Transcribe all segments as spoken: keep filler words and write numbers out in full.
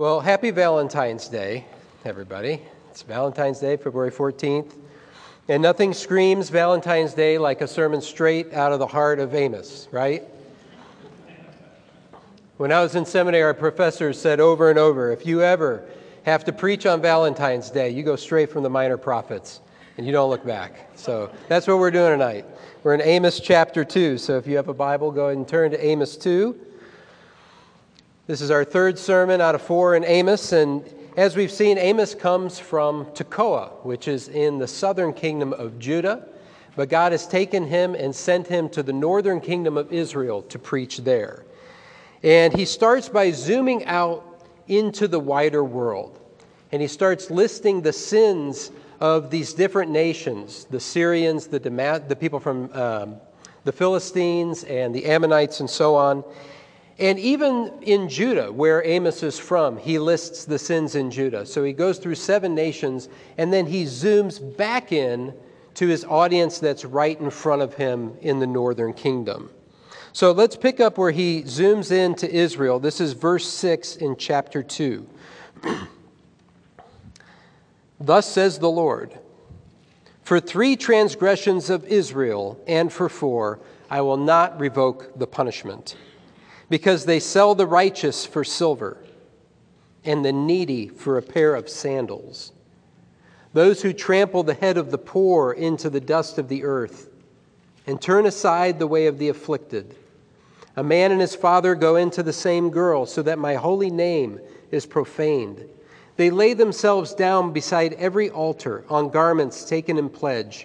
Well, happy Valentine's Day, everybody. It's Valentine's Day, February fourteenth. And nothing screams Valentine's Day like a sermon straight out of the heart of Amos, right? When I was in seminary, our professors said over and over, if you ever have to preach on Valentine's Day, you go straight from the minor prophets and you don't look back. So that's what we're doing tonight. We're in Amos chapter two. So if you have a Bible, go ahead and turn to Amos two. This is our third sermon out of four in Amos, and as we've seen, Amos comes from Tekoa, which is in the southern kingdom of Judah, but God has taken him and sent him to the northern kingdom of Israel to preach there. And he starts by zooming out into the wider world, and he starts listing the sins of these different nations, the Syrians, the, Dema- the people from um, the Philistines, and the Ammonites, and so on. And even in Judah, where Amos is from, he lists the sins in Judah. So he goes through seven nations, and then he zooms back in to his audience that's right in front of him in the northern kingdom. So let's pick up where he zooms in to Israel. This is verse six in chapter two. Thus says the Lord, for three transgressions of Israel, and for four, I will not revoke the punishment. Because they sell the righteous for silver, and the needy for a pair of sandals. Those who trample the head of the poor into the dust of the earth, and turn aside the way of the afflicted. A man and his father go into the same girl, so that my holy name is profaned. They lay themselves down beside every altar on garments taken in pledge.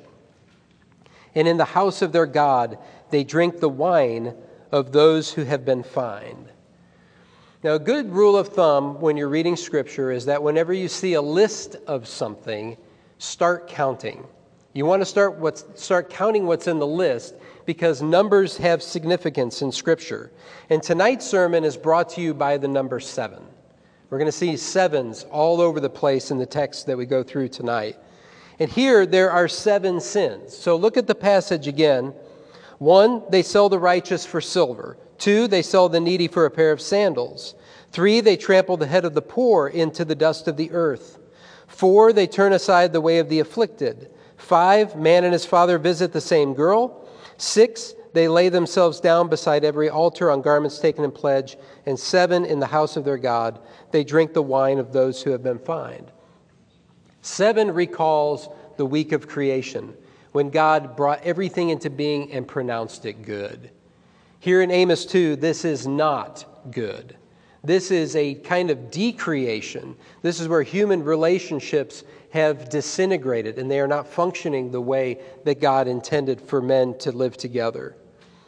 And in the house of their God they drink the wine of those who have been fined. Now, a good rule of thumb when you're reading Scripture is that whenever you see a list of something, start counting. You want to start what's, start counting what's in the list because numbers have significance in Scripture. And tonight's sermon is brought to you by the number seven. We're going to see sevens all over the place in the text that we go through tonight. And here there are seven sins. So look at the passage again. One, they sell the righteous for silver. Two, they sell the needy for a pair of sandals. Three, they trample the head of the poor into the dust of the earth. Four, they turn aside the way of the afflicted. Five, man and his father visit the same girl. Six, they lay themselves down beside every altar on garments taken in pledge. And seven, in the house of their God, they drink the wine of those who have been fined. Seven recalls the week of creation, when God brought everything into being and pronounced it good. Here in Amos two, this is not good. This is a kind of decreation. This is where human relationships have disintegrated and they are not functioning the way that God intended for men to live together.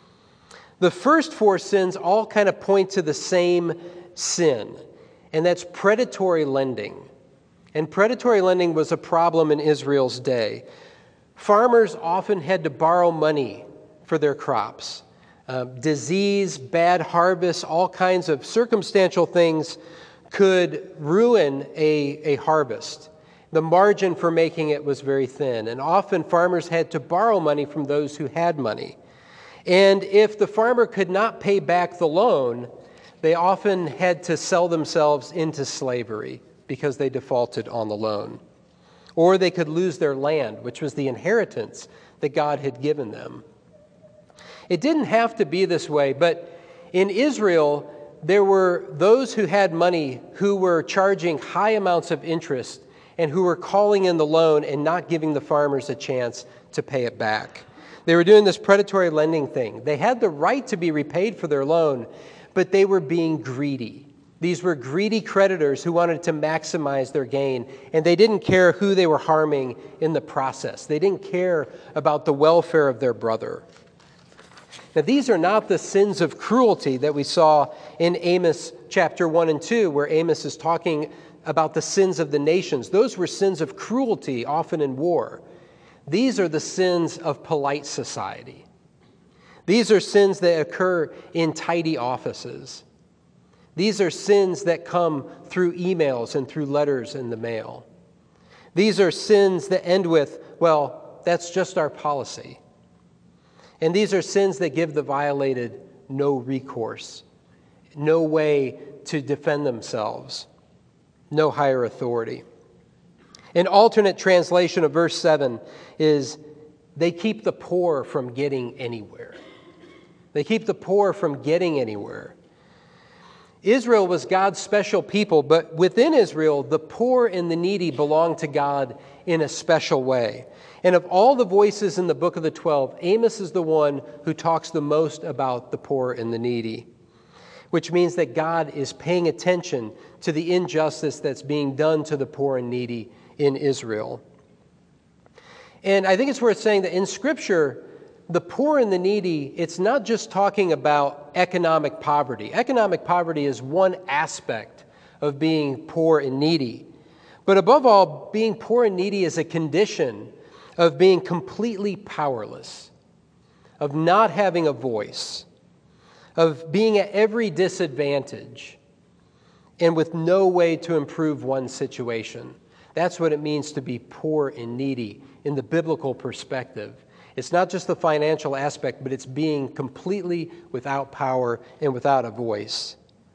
The first four sins all kind of point to the same sin, and that's predatory lending. And predatory lending was a problem in Israel's day. Farmers often had to borrow money for their crops. Uh, disease, bad harvests, all kinds of circumstantial things could ruin a, a harvest. The margin for making it was very thin, and often farmers had to borrow money from those who had money. And if the farmer could not pay back the loan, they often had to sell themselves into slavery because they defaulted on the loan. Or they could lose their land, which was the inheritance that God had given them. It didn't have to be this way, but in Israel, there were those who had money who were charging high amounts of interest and who were calling in the loan and not giving the farmers a chance to pay it back. They were doing this predatory lending thing. They had the right to be repaid for their loan, but they were being greedy. These were greedy creditors who wanted to maximize their gain, and they didn't care who they were harming in the process. They didn't care about the welfare of their brother. Now, these are not the sins of cruelty that we saw in Amos chapter one and two, where Amos is talking about the sins of the nations. Those were sins of cruelty, often in war. These are the sins of polite society. These are sins that occur in tidy offices. These are sins that come through emails and through letters in the mail. These are sins that end with, well, that's just our policy. And these are sins that give the violated no recourse, no way to defend themselves. no higher authority. An alternate translation of verse seven is, they keep the poor from getting anywhere. They keep the poor from getting anywhere. Israel was God's special people, but within Israel, the poor and the needy belonged to God in a special way. And of all the voices in the book of the twelve, Amos is the one who talks the most about the poor and the needy, which means that God is paying attention to the injustice that's being done to the poor and needy in Israel. And I think it's worth saying that in Scripture, the poor and the needy, it's not just talking about economic poverty. Economic poverty is one aspect of being poor and needy. But above all, being poor and needy is a condition of being completely powerless, of not having a voice, of being at every disadvantage, and with no way to improve one's situation. That's what it means to be poor and needy in the biblical perspective. It's not just the financial aspect, but it's being completely without power and without a voice.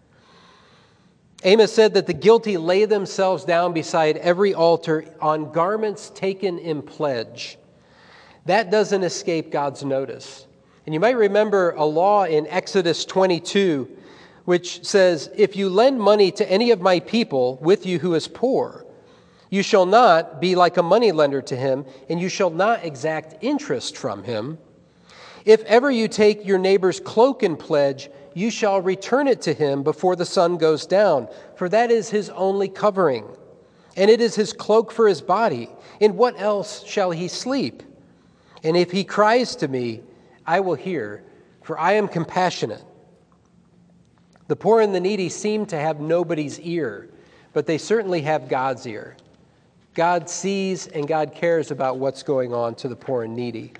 Amos said that the guilty lay themselves down beside every altar on garments taken in pledge. That doesn't escape God's notice. And you might remember a law in Exodus twenty-two, which says, if you lend money to any of my people with you who is poor, you shall not be like a moneylender to him, and you shall not exact interest from him. If ever you take your neighbor's cloak in pledge, you shall return it to him before the sun goes down, for that is his only covering, and it is his cloak for his body. In what else shall he sleep? And if he cries to me, I will hear, for I am compassionate. The poor and the needy seem to have nobody's ear, but they certainly have God's ear. God sees and God cares about what's going on to the poor and needy.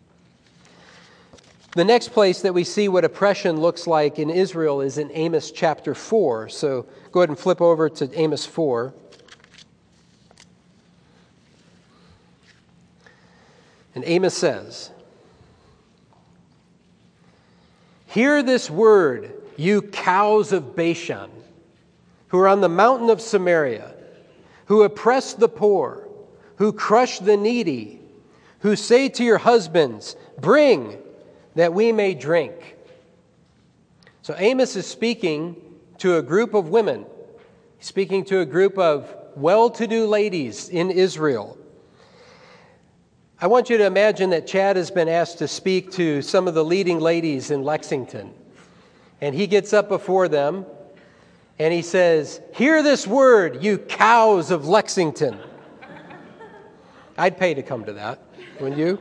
The next place that we see what oppression looks like in Israel is in Amos chapter four. So go ahead and flip over to Amos four. And Amos says, hear this word, you cows of Bashan, who are on the mountain of Samaria, who oppress the poor, who crush the needy, who say to your husbands, bring, that we may drink. So Amos is speaking to a group of women. He's speaking to a group of well-to-do ladies in Israel. I want you to imagine that Chad has been asked to speak to some of the leading ladies in Lexington. And he gets up before them and he says, hear this word, you cows of Lexington. I'd pay to come to that, wouldn't you?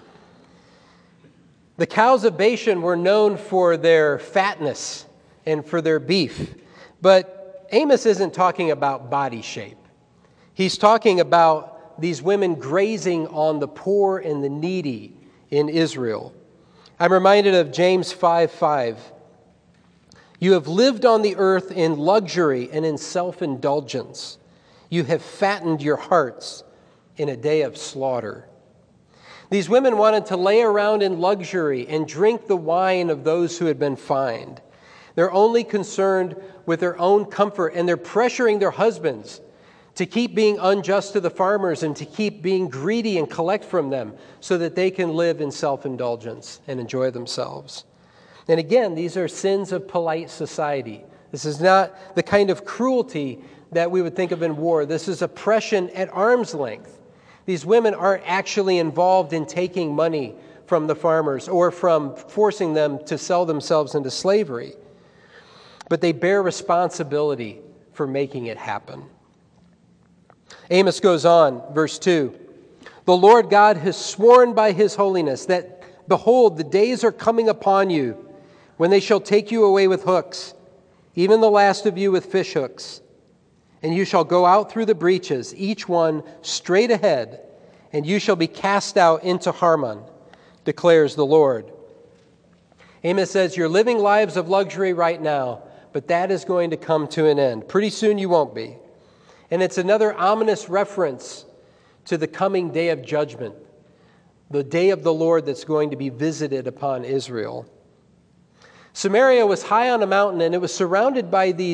The cows of Bashan were known for their fatness and for their beef. But Amos isn't talking about body shape. He's talking about these women grazing on the poor and the needy in Israel. I'm reminded of James five five. You have lived on the earth in luxury and in self-indulgence. You have fattened your hearts in a day of slaughter. These women wanted to lay around in luxury and drink the wine of those who had been fined. They're only concerned with their own comfort, and they're pressuring their husbands to keep being unjust to the farmers and to keep being greedy and collect from them so that they can live in self-indulgence and enjoy themselves. And again, these are sins of polite society. This is not the kind of cruelty that we would think of in war. This is oppression at arm's length. These women aren't actually involved in taking money from the farmers or from forcing them to sell themselves into slavery. But they bear responsibility for making it happen. Amos goes on, verse two. The Lord God has sworn by his holiness that, behold, the days are coming upon you when they shall take you away with hooks, even the last of you with fish hooks. And you shall go out through the breaches, each one straight ahead, and you shall be cast out into Harmon, declares the Lord. Amos says, you're living lives of luxury right now, but that is going to come to an end. Pretty soon you won't be. And it's another ominous reference to the coming day of judgment, the day of the Lord that's going to be visited upon Israel. Samaria was high on a mountain, and it was surrounded by these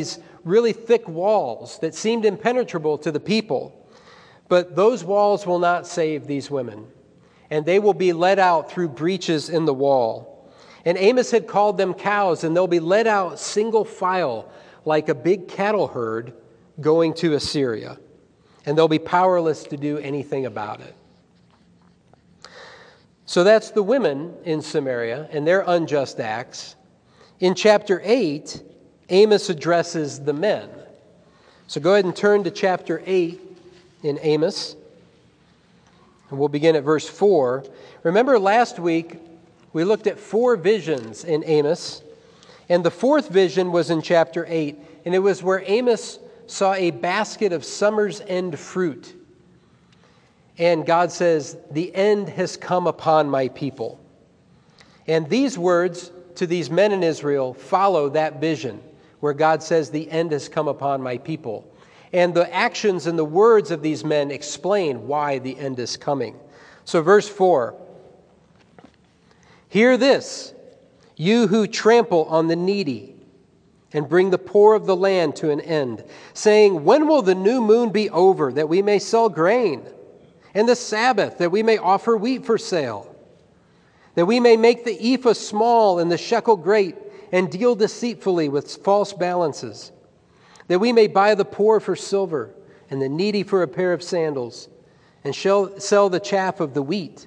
really thick walls that seemed impenetrable to the people. But those walls will not save these women, and they will be led out through breaches in the wall. And Amos had called them cows, and they'll be led out single file like a big cattle herd going to Assyria. And they'll be powerless to do anything about it. So that's the women in Samaria and their unjust acts. In chapter eight, Amos addresses the men. So go ahead and turn to chapter eight in Amos. And we'll begin at verse four. Remember last week we looked at four visions in Amos. And the fourth vision was in chapter eight. And it was where Amos saw a basket of summer's end fruit. And God says, the end has come upon my people. And these words to these men in Israel follow that vision, where God says, the end has come upon my people. And the actions and the words of these men explain why the end is coming. So verse four, hear this, you who trample on the needy, and bring the poor of the land to an end, saying, when will the new moon be over, that we may sell grain, and the Sabbath, that we may offer wheat for sale, that we may make the ephah small and the shekel great, and deal deceitfully with false balances, that we may buy the poor for silver, and the needy for a pair of sandals, and shall sell the chaff of the wheat.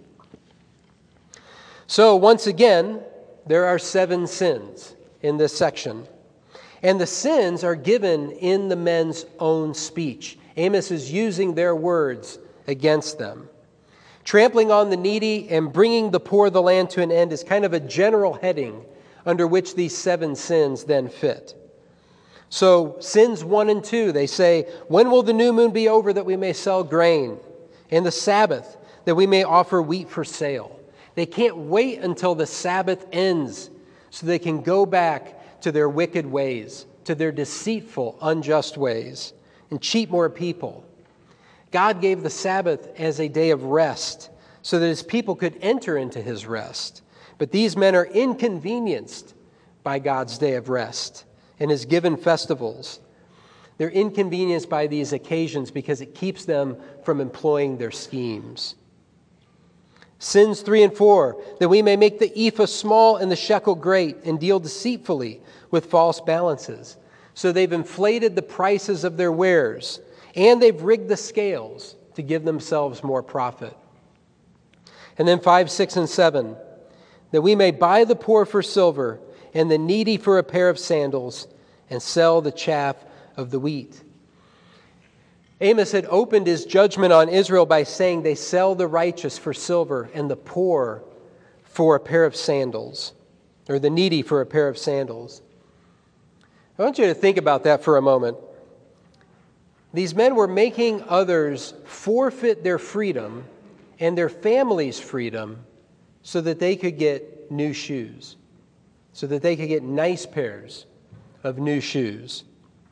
So once again, there are seven sins in this section. And the sins are given in the men's own speech. Amos is using their words against them. Trampling on the needy and bringing the poor of the land to an end is kind of a general heading under which these seven sins then fit. So sins one and two, they say, when will the new moon be over that we may sell grain? And the Sabbath, that we may offer wheat for sale. They can't wait until the Sabbath ends so they can go back to their wicked ways, to their deceitful, unjust ways, and cheat more people. God gave the Sabbath as a day of rest so that his people could enter into his rest. But these men are inconvenienced by God's day of rest and his given festivals. They're inconvenienced by these occasions because it keeps them from employing their schemes. Sins three and four, that we may make the ephah small and the shekel great, and deal deceitfully with false balances. So they've inflated the prices of their wares, and they've rigged the scales to give themselves more profit. And then five, six, and seven, that we may buy the poor for silver, and the needy for a pair of sandals, and sell the chaff of the wheat. Amos had opened his judgment on Israel by saying they sell the righteous for silver and the poor for a pair of sandals, or the needy for a pair of sandals. I want you to think about that for a moment. These men were making others forfeit their freedom and their family's freedom so that they could get new shoes, so that they could get nice pairs of new shoes.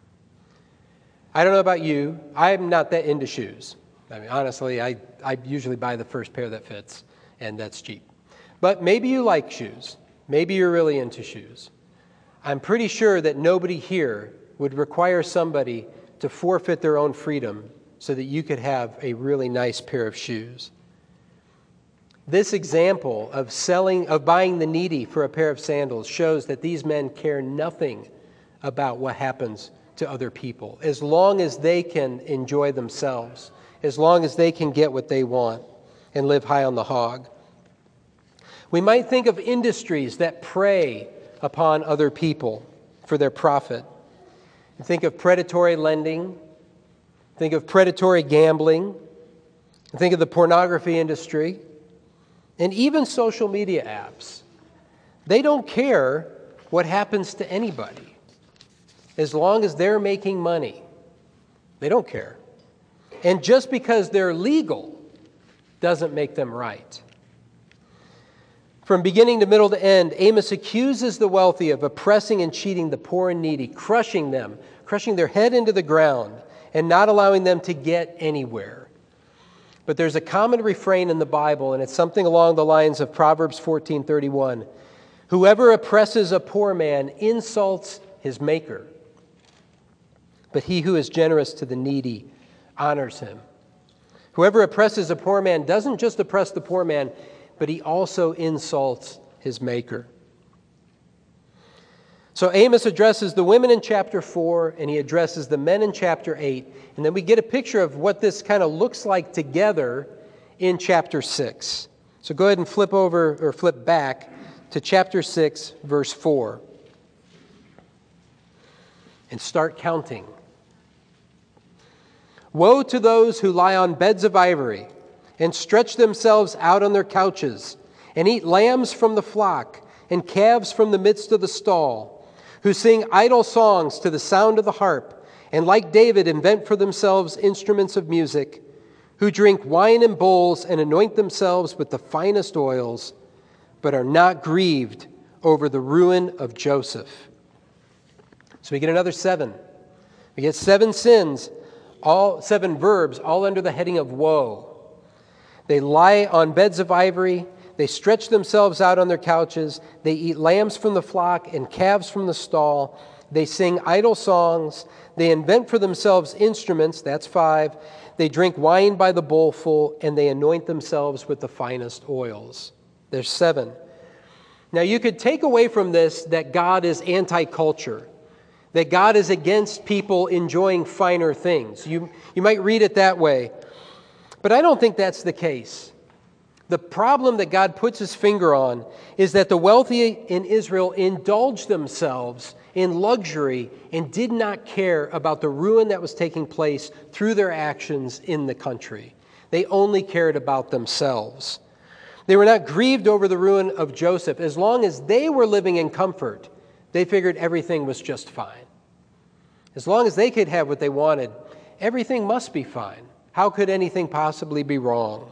I don't know about you. I'm not that into shoes. I mean, honestly, I, I usually buy the first pair that fits, and that's cheap. But maybe you like shoes. Maybe you're really into shoes. I'm pretty sure that nobody here would require somebody to forfeit their own freedom so that you could have a really nice pair of shoes. This example of selling, of buying the needy for a pair of sandals shows that these men care nothing about what happens to other people, as long as they can enjoy themselves, as long as they can get what they want and live high on the hog. We might think of industries that prey upon other people for their profit. Think of predatory lending. Think of predatory gambling. Think of the pornography industry. And even social media apps. They don't care what happens to anybody. As long as they're making money, they don't care. And just because they're legal doesn't make them right. From beginning to middle to end, Amos accuses the wealthy of oppressing and cheating the poor and needy, crushing them, crushing their head into the ground, and not allowing them to get anywhere. But there's a common refrain in the Bible, and it's something along the lines of Proverbs fourteen thirty-one. Whoever oppresses a poor man insults his maker. but he who is generous to the needy honors him. Whoever oppresses a poor man doesn't just oppress the poor man, but he also insults his maker. So Amos addresses the women in chapter four, and he addresses the men in chapter eight. And then we get a picture of what this kind of looks like together in chapter six. So go ahead and flip over, or flip back to chapter six, verse four. And start counting. Woe to those who lie on beds of ivory and stretch themselves out on their couches and eat lambs from the flock and calves from the midst of the stall, who sing idle songs to the sound of the harp, and like David invent for themselves instruments of music, who drink wine in bowls and anoint themselves with the finest oils, but are not grieved over the ruin of Joseph. So we get another seven. We get seven sins, all seven verbs, all under the heading of woe. They lie on beds of ivory. They stretch themselves out on their couches. They eat lambs from the flock and calves from the stall. They sing idle songs. They invent for themselves instruments. That's five. They drink wine by the bowlful, and they anoint themselves with the finest oils. There's seven. Now you could take away from this that God is anti-culture, that God is against people enjoying finer things. You, you might read it that way. But I don't think that's the case. The problem that God puts his finger on is that the wealthy in Israel indulged themselves in luxury and did not care about the ruin that was taking place through their actions in the country. They only cared about themselves. They were not grieved over the ruin of Joseph. As long as they were living in comfort, they figured everything was just fine. As long as they could have what they wanted, everything must be fine. How could anything possibly be wrong?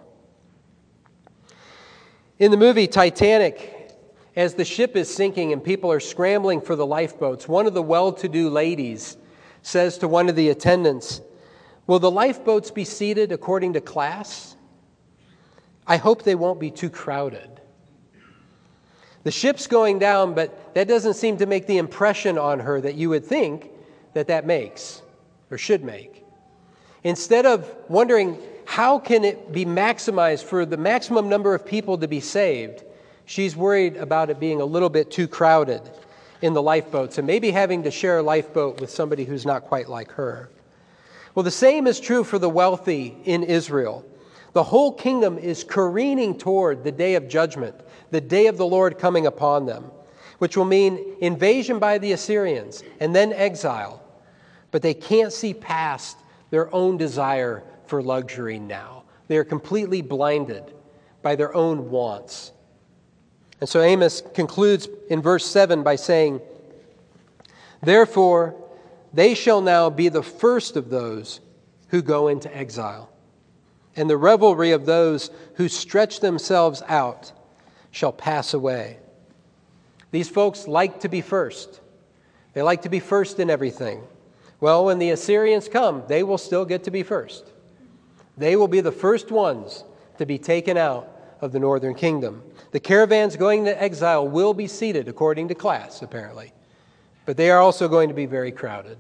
In the movie Titanic, as the ship is sinking and people are scrambling for the lifeboats, one of the well-to-do ladies says to one of the attendants, "Will the lifeboats be seated according to class? I hope they won't be too crowded." The ship's going down, but that doesn't seem to make the impression on her that you would think that that makes or should make. Instead of wondering how can it be maximized for the maximum number of people to be saved, she's worried about it being a little bit too crowded in the lifeboats and maybe having to share a lifeboat with somebody who's not quite like her. Well, the same is true for the wealthy in Israel. The whole kingdom is careening toward the day of judgment, the day of the Lord coming upon them, which will mean invasion by the Assyrians and then exile. But they can't see past their own desire for luxury now. They are completely blinded by their own wants. And so Amos concludes in verse seven by saying, "Therefore, they shall now be the first of those who go into exile, and the revelry of those who stretch themselves out shall pass away." These folks like to be first. They like to be first in everything. Well, when the Assyrians come, they will still get to be first. They will be the first ones to be taken out of the northern kingdom. The caravans going to exile will be seated according to class, apparently. But they are also going to be very crowded.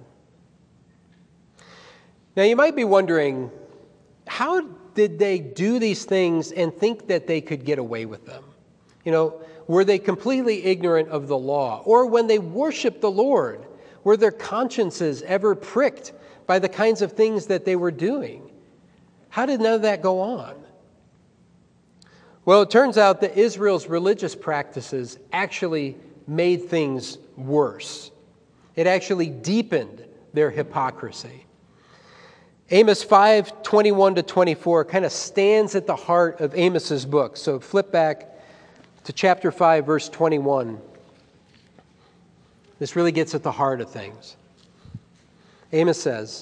Now, you might be wondering, how did they do these things and think that they could get away with them? You know, were they completely ignorant of the law? Or when they worshiped the Lord, were their consciences ever pricked by the kinds of things that they were doing? How did none of that go on? Well, it turns out that Israel's religious practices actually made things worse. It actually deepened their hypocrisy. Amos five, twenty-one to twenty-four kind of stands at the heart of Amos's book. So flip back to chapter five, verse twenty-one. This really gets at the heart of things. Amos says,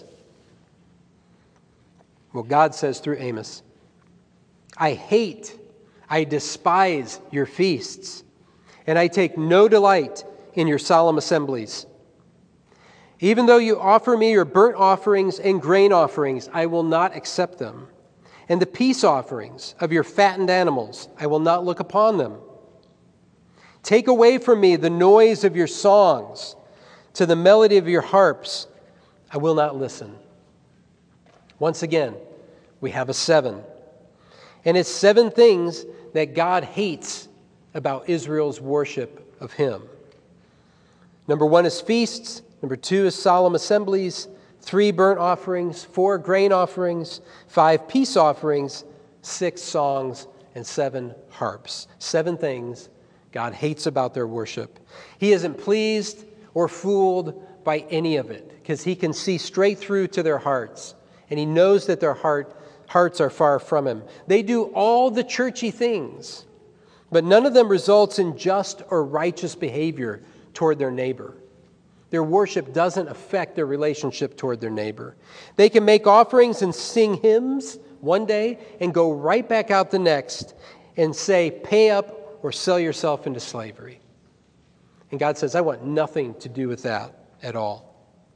well, God says through Amos, "I hate, I despise your feasts, and I take no delight in your solemn assemblies. Even though you offer me your burnt offerings and grain offerings, I will not accept them. And the peace offerings of your fattened animals, I will not look upon them. Take away from me the noise of your songs. To the melody of your harps, I will not listen. Once again, we have a seven. And it's seven things that God hates about Israel's worship of him. Number one is feasts. Number two is solemn assemblies. Three burnt offerings. Four grain offerings. Five peace offerings. Six songs. And seven harps. Seven things God hates about their worship. He isn't pleased or fooled by any of it because he can see straight through to their hearts. And he knows that their heart, hearts are far from him. They do all the churchy things, but none of them results in just or righteous behavior toward their neighbor. Their worship doesn't affect their relationship toward their neighbor. They can make offerings and sing hymns one day and go right back out the next and say, pay up or sell yourself into slavery. And God says, I want nothing to do with that at all.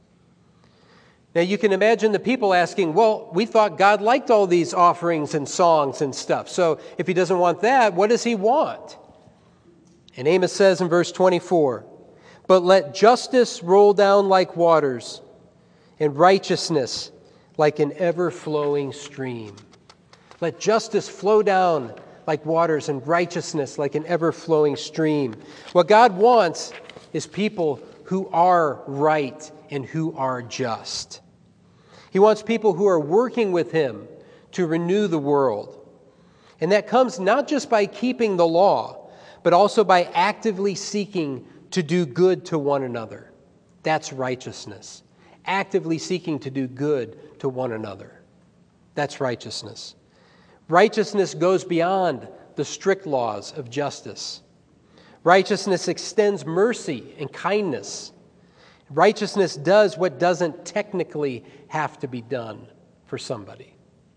Now you can imagine the people asking, well, we thought God liked all these offerings and songs and stuff. So if he doesn't want that, what does he want? And Amos says in verse twenty-four, but let justice roll down like waters and righteousness like an ever-flowing stream. Let justice flow down like waters and righteousness like an ever-flowing stream. What God wants is people who are right and who are just. He wants people who are working with him to renew the world. And that comes not just by keeping the law, but also by actively seeking to do good to one another. That's righteousness. Actively seeking to do good to one another. That's righteousness. Righteousness goes beyond the strict laws of justice. Righteousness extends mercy and kindness. Righteousness does what doesn't technically have to be done for somebody.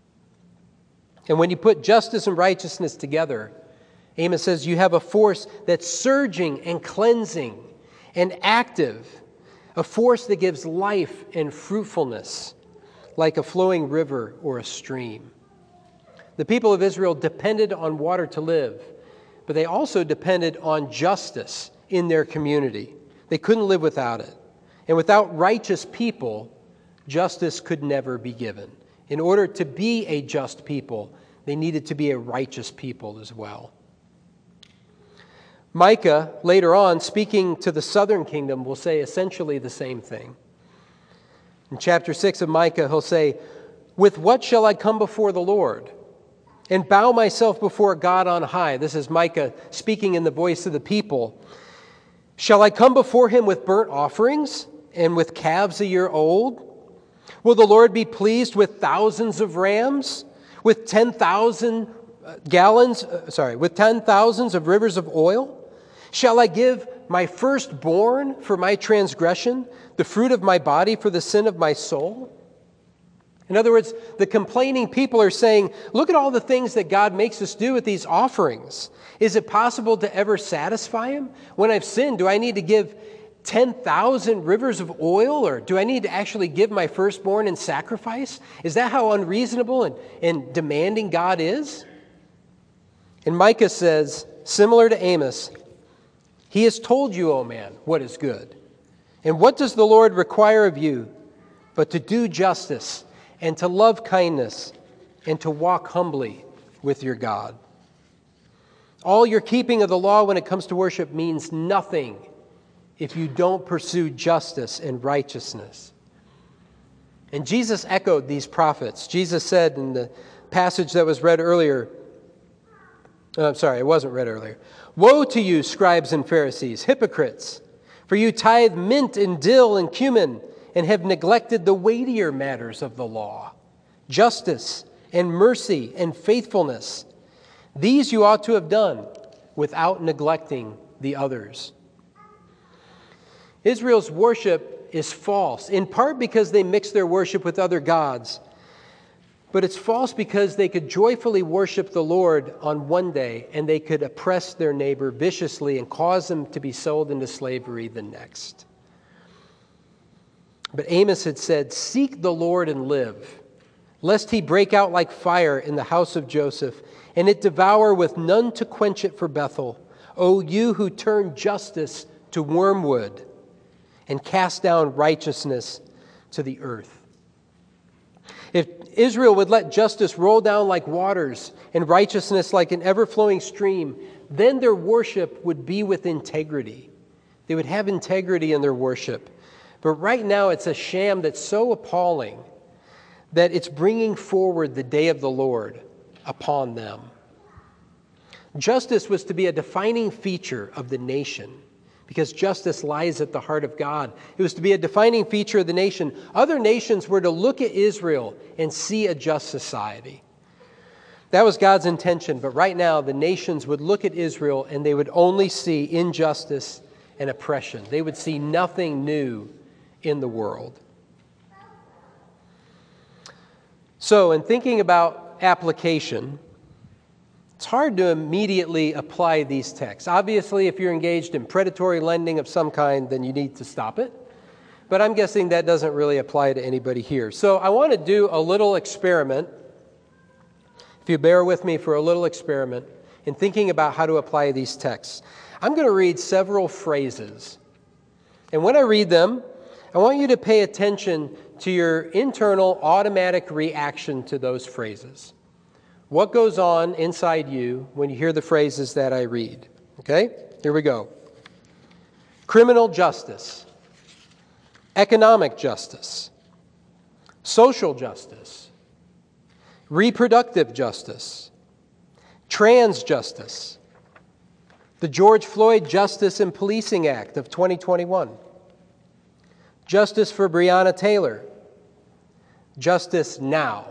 And when you put justice and righteousness together, Amos says you have a force that's surging and cleansing and active, a force that gives life and fruitfulness like a flowing river or a stream. The people of Israel depended on water to live, but they also depended on justice in their community. They couldn't live without it. And without righteous people, justice could never be given. In order to be a just people, they needed to be a righteous people as well. Micah, later on, speaking to the southern kingdom, will say essentially the same thing. In chapter six of Micah, he'll say, with what shall I come before the Lord and bow myself before God on high? This is Micah speaking in the voice of the people. Shall I come before him with burnt offerings and with calves a year old? Will the Lord be pleased with thousands of rams, with ten thousand gallons, uh, sorry, with ten thousands of rivers of oil? Shall I give my firstborn for my transgression, the fruit of my body for the sin of my soul? In other words, the complaining people are saying, look at all the things that God makes us do with these offerings. Is it possible to ever satisfy him? When I've sinned, do I need to give ten thousand rivers of oil, or do I need to actually give my firstborn in sacrifice? Is that how unreasonable and, and demanding God is? And Micah says, similar to Amos, he has told you, O man, what is good. And what does the Lord require of you but to do justice and to love kindness and to walk humbly with your God? All your keeping of the law when it comes to worship means nothing if you don't pursue justice and righteousness. And Jesus echoed these prophets. Jesus said in the passage that was read earlier, oh, I'm sorry, it wasn't read earlier. Woe to you, scribes and Pharisees, hypocrites, for you tithe mint and dill and cumin and have neglected the weightier matters of the law, justice and mercy and faithfulness. These you ought to have done without neglecting the others. Israel's worship is false, in part because they mix their worship with other gods. But it's false because they could joyfully worship the Lord on one day and they could oppress their neighbor viciously and cause them to be sold into slavery the next. But Amos had said, seek the Lord and live, lest he break out like fire in the house of Joseph, and it devour with none to quench it for Bethel. O you who turn justice to wormwood and cast down righteousness to the earth. If Israel would let justice roll down like waters and righteousness like an ever-flowing stream, then their worship would be with integrity. They would have integrity in their worship. But right now it's a sham that's so appalling that it's bringing forward the day of the Lord upon them. Justice was to be a defining feature of the nation because justice lies at the heart of God. It was to be a defining feature of the nation. Other nations were to look at Israel and see a just society. That was God's intention, but right now the nations would look at Israel and they would only see injustice and oppression. They would see nothing new in the world. So, in thinking about application, it's hard to immediately apply these texts. Obviously, if you're engaged in predatory lending of some kind, then you need to stop it. But I'm guessing that doesn't really apply to anybody here. So I want to do a little experiment, if you bear with me for a little experiment, in thinking about how to apply these texts. I'm going to read several phrases. And when I read them, I want you to pay attention to your internal automatic reaction to those phrases. What goes on inside you when you hear the phrases that I read? Okay? Here we go. Criminal justice. Economic justice. Social justice. Reproductive justice. Trans justice. The George Floyd Justice and Policing Act of twenty twenty-one. Justice for Breonna Taylor. Justice now.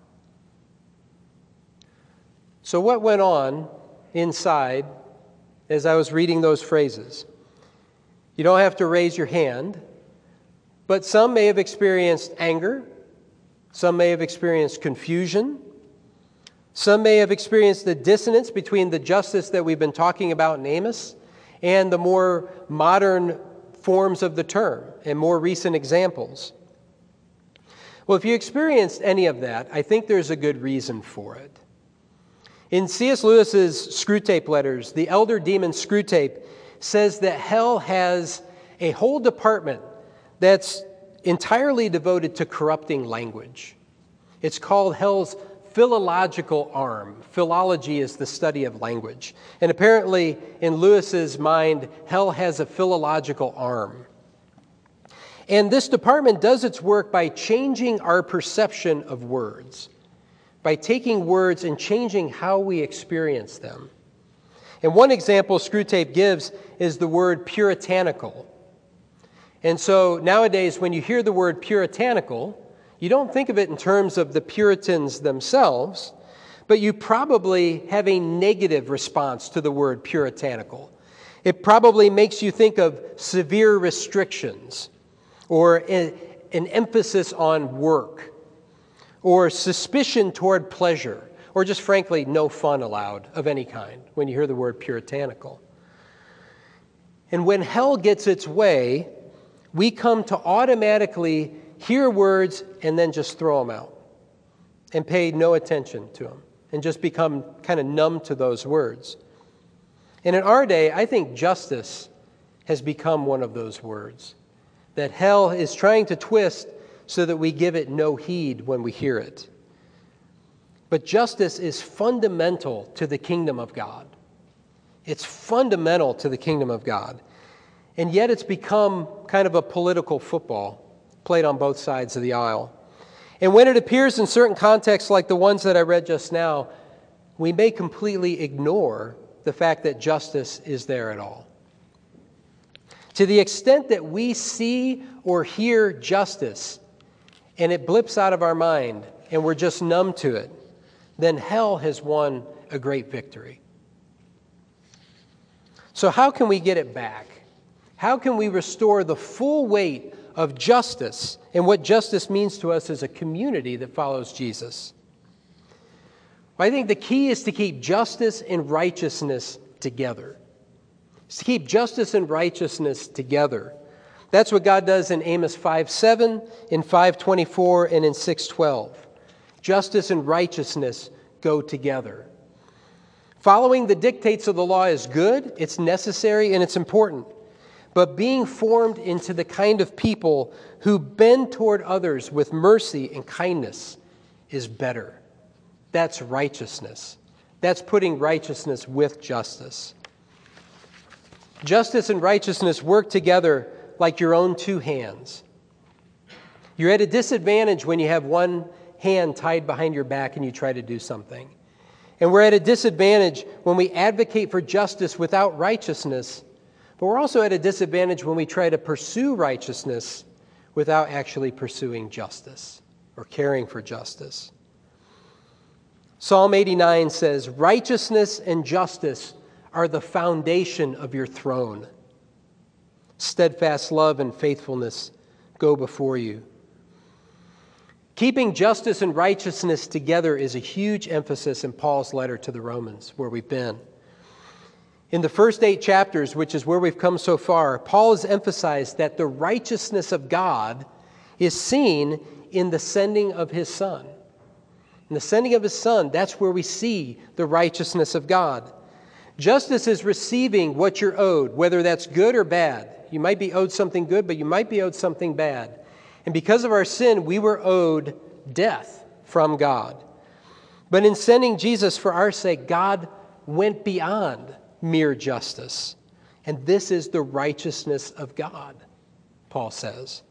So what went on inside as I was reading those phrases? You don't have to raise your hand, but some may have experienced anger. Some may have experienced confusion. Some may have experienced the dissonance between the justice that we've been talking about in Amos and the more modern forms of the term and more recent examples. Well, if you experienced any of that, I think there's a good reason for it. In C S Lewis's Screwtape Letters, the elder demon Screwtape says that hell has a whole department that's entirely devoted to corrupting language. It's called hell's philological arm. Philology is the study of language. And apparently, in Lewis's mind, hell has a philological arm. And this department does its work by changing our perception of words, by taking words and changing how we experience them. And one example Screwtape gives is the word puritanical. And so nowadays, when you hear the word puritanical, you don't think of it in terms of the Puritans themselves, but you probably have a negative response to the word puritanical. It probably makes you think of severe restrictions, or an emphasis on work, or suspicion toward pleasure, or just frankly, no fun allowed of any kind when you hear the word puritanical. And when hell gets its way, we come to automatically hear words and then just throw them out and pay no attention to them and just become kind of numb to those words. And in our day, I think justice has become one of those words that hell is trying to twist so that we give it no heed when we hear it. But justice is fundamental to the kingdom of God. It's fundamental to the kingdom of God. And yet it's become kind of a political football played on both sides of the aisle. And when it appears in certain contexts like the ones that I read just now, we may completely ignore the fact that justice is there at all. To the extent that we see or hear justice and it blips out of our mind and we're just numb to it, then hell has won a great victory. So how can we get it back? How can we restore the full weight of justice and what justice means to us as a community that follows Jesus? Well, I think the key is to keep justice and righteousness together. It's to keep justice and righteousness together. That's what God does in Amos five seven, in five twenty-four, and in six twelve. Justice and righteousness go together. Following the dictates of the law is good, it's necessary, and it's important. but being formed into the kind of people who bend toward others with mercy and kindness is better. That's righteousness. That's putting righteousness with justice. Justice and righteousness work together like your own two hands. You're at a disadvantage when you have one hand tied behind your back and you try to do something. And we're at a disadvantage when we advocate for justice without righteousness, but we're also at a disadvantage when we try to pursue righteousness without actually pursuing justice or caring for justice. Psalm eighty-nine says, "Righteousness and justice are the foundation of your throne. Steadfast love and faithfulness go before you." Keeping justice and righteousness together is a huge emphasis in Paul's letter to the Romans, where we've been. In the first eight chapters, which is where we've come so far, Paul has emphasized that the righteousness of God is seen in the sending of his Son. In the sending of his Son, that's where we see the righteousness of God. Justice is receiving what you're owed, whether that's good or bad. You might be owed something good, but you might be owed something bad. And because of our sin, we were owed death from God. But in sending Jesus for our sake, God went beyond mere justice. And this is the righteousness of God, Paul says.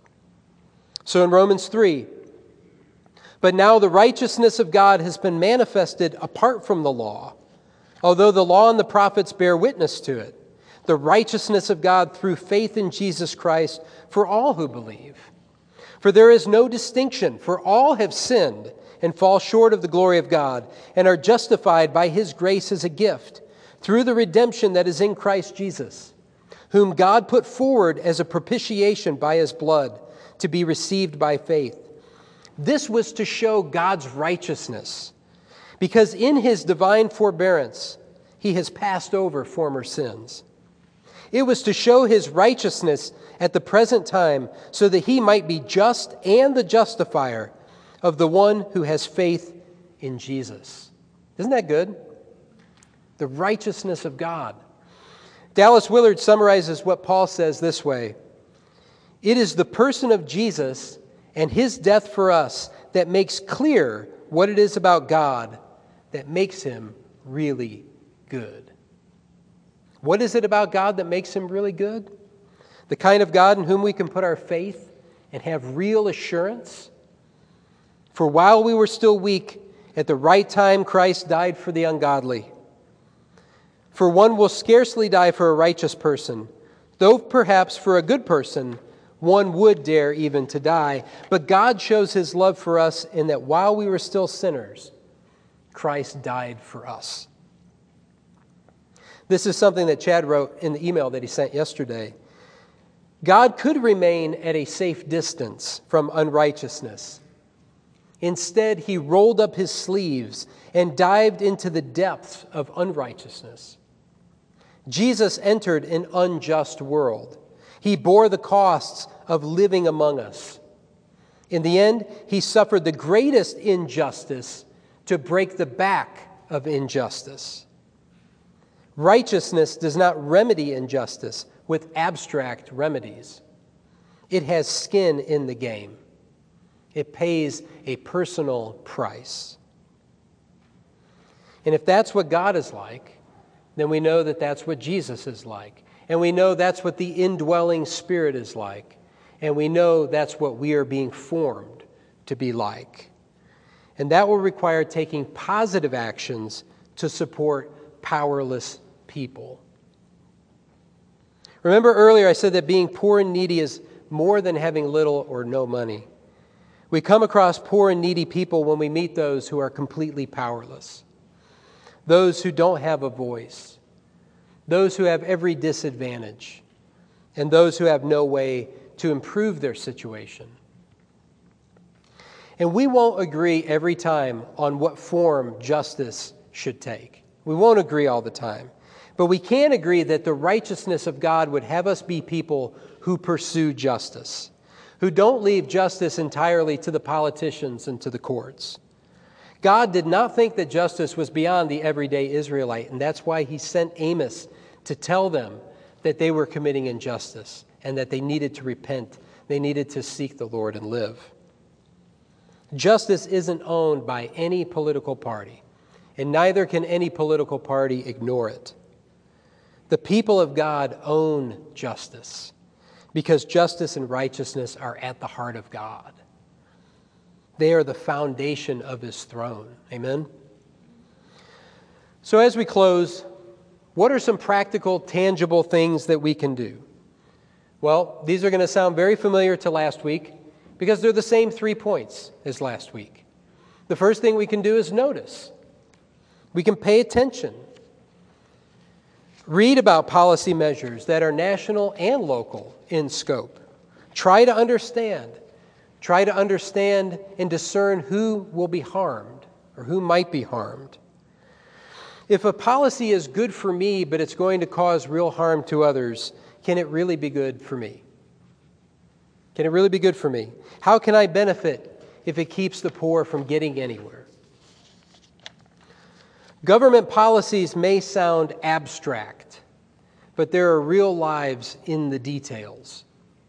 So in Romans three, "But now the righteousness of God has been manifested apart from the law, although the law and the prophets bear witness to it, the righteousness of God through faith in Jesus Christ for all who believe. For there is no distinction, for all have sinned and fall short of the glory of God, and are justified by his grace as a gift, through the redemption that is in Christ Jesus, whom God put forward as a propitiation by his blood, to be received by faith. This was to show God's righteousness, because in his divine forbearance, he has passed over former sins. It was to show his righteousness at the present time, so that he might be just and the justifier of the one who has faith in Jesus." Isn't that good? The righteousness of God. Dallas Willard summarizes what Paul says this way: "It is the person of Jesus and his death for us that makes clear what it is about God that makes him really good." What is it about God that makes him really good? The kind of God in whom we can put our faith and have real assurance. For while we were still weak, at the right time Christ died for the ungodly. For one will scarcely die for a righteous person, though perhaps for a good person one would dare even to die. But God shows his love for us in that while we were still sinners, Christ died for us. This is something that Chad wrote in the email that he sent yesterday. God could remain at a safe distance from unrighteousness. Instead, he rolled up his sleeves and dived into the depths of unrighteousness. Jesus entered an unjust world. He bore the costs of living among us. In the end, he suffered the greatest injustice to break the back of injustice. Righteousness does not remedy injustice with abstract remedies. It has skin in the game. It pays a personal price. And if that's what God is like, then we know that that's what Jesus is like. And we know that's what the indwelling Spirit is like. And we know that's what we are being formed to be like. And that will require taking positive actions to support powerless people. Remember earlier I said that being poor and needy is more than having little or no money. We come across poor and needy people when we meet those who are completely powerless, those who don't have a voice, those who have every disadvantage, and those who have no way to improve their situation. And we won't agree every time on what form justice should take. We won't agree all the time. But we can agree that the righteousness of God would have us be people who pursue justice, who don't leave justice entirely to the politicians and to the courts. God did not think that justice was beyond the everyday Israelite, and that's why he sent Amos to tell them that they were committing injustice and that they needed to repent. They needed to seek the Lord and live. Justice isn't owned by any political party, and neither can any political party ignore it. The people of God own justice because justice and righteousness are at the heart of God. They are the foundation of his throne. Amen? So as we close, what are some practical, tangible things that we can do? Well, these are going to sound very familiar to last week because they're the same three points as last week. The first thing we can do is notice. We can pay attention. Read about policy measures that are national and local in scope. Try to understand. Try to understand and discern who will be harmed or who might be harmed. If a policy is good for me, but it's going to cause real harm to others, can it really be good for me? Can it really be good for me? How can I benefit if it keeps the poor from getting anywhere? Government policies may sound abstract, but there are real lives in the details.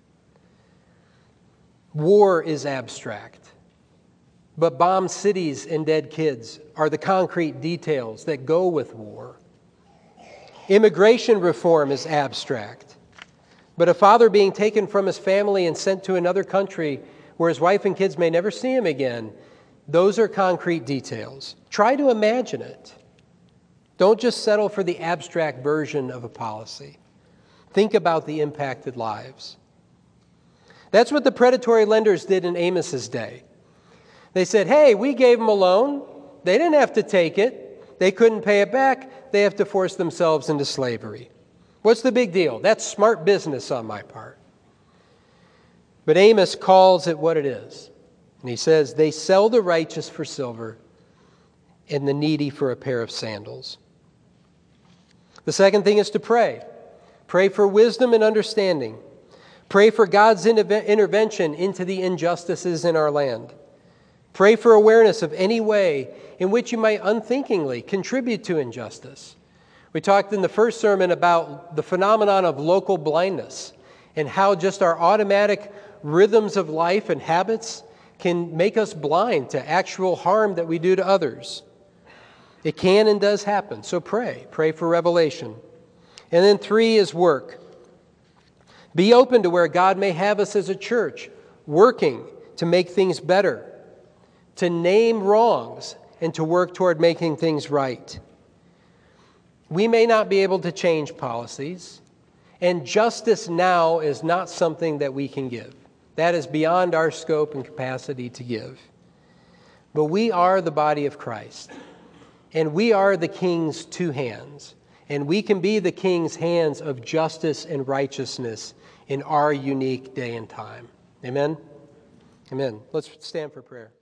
War is abstract, but bombed cities and dead kids are the concrete details that go with war. Immigration reform is abstract, but a father being taken from his family and sent to another country where his wife and kids may never see him again, those are concrete details. Try to imagine it. Don't just settle for the abstract version of a policy. Think about the impacted lives. That's what the predatory lenders did in Amos's day. They said, hey, we gave them a loan. They didn't have to take it. They couldn't pay it back. They have to force themselves into slavery. What's the big deal? That's smart business on my part. But Amos calls it what it is. And he says, they sell the righteous for silver and the needy for a pair of sandals. The second thing is to pray. Pray for wisdom and understanding. Pray for God's intervention into the injustices in our land. Pray for awareness of any way in which you might unthinkingly contribute to injustice. We talked in the first sermon about the phenomenon of local blindness and how just our automatic rhythms of life and habits can make us blind to actual harm that we do to others. It can and does happen, so pray. Pray for revelation. And then three is work. Be open to where God may have us as a church, working to make things better, to name wrongs, and to work toward making things right. We may not be able to change policies, and justice now is not something that we can give. That is beyond our scope and capacity to give. But we are the body of Christ, and we are the King's two hands, and we can be the King's hands of justice and righteousness in our unique day and time. Amen? Amen. Let's stand for prayer.